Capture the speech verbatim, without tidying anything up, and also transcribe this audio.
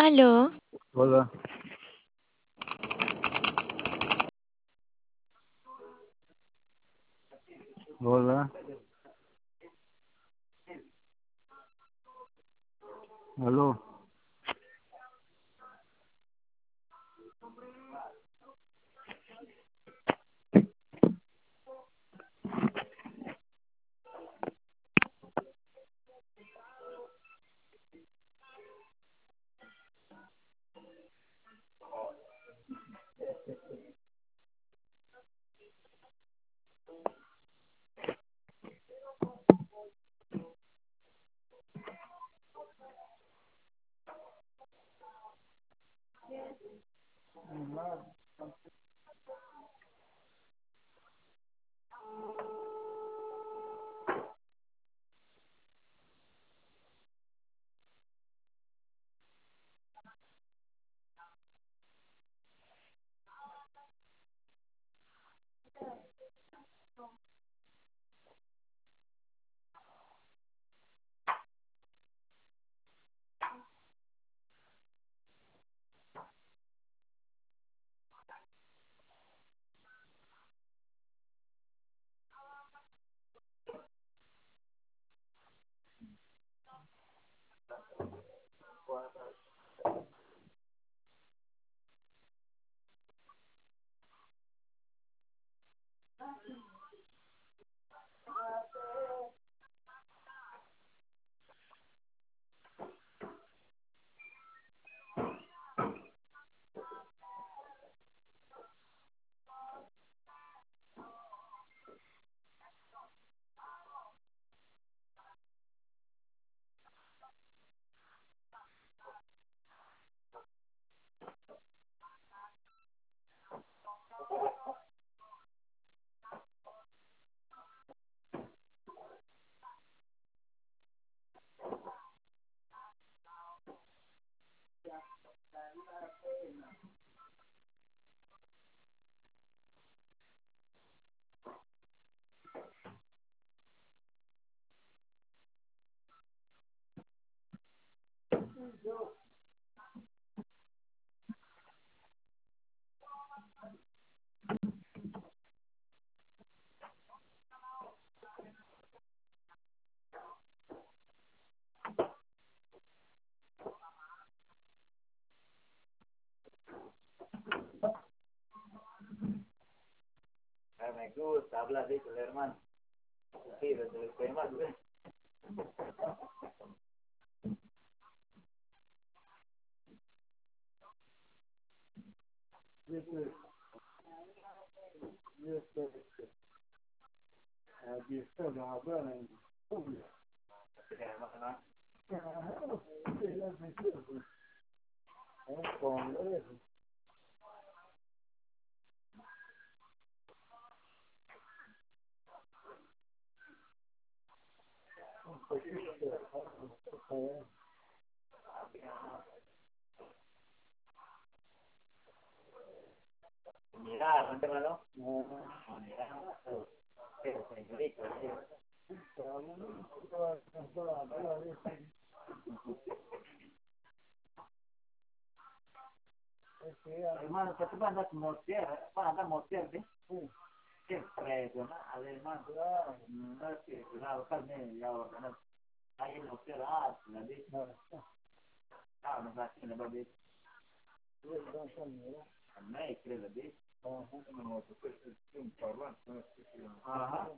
Aló, Hola, hola, aló. Me gusta hablar de el hermano. Sí, desde el tema. Mira, hermano. Hermano, que tú vas a andar motear, vas a andar motear, ¿sí? Qué impresionante, hermano. No es que, claro, carne, ya, ¿no? Ahí en motear, ah, la vi. Ah, no, no, no, no, no, me creo, la vi. Ajá.